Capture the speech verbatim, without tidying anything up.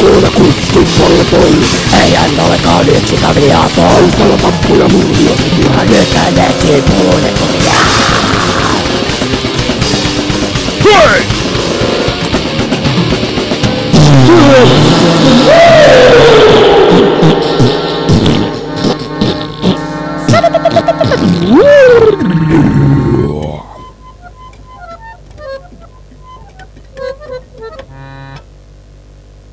ancora questi polletoi e hanno le cani ci cambiato alza la bambola muria ma le canette pure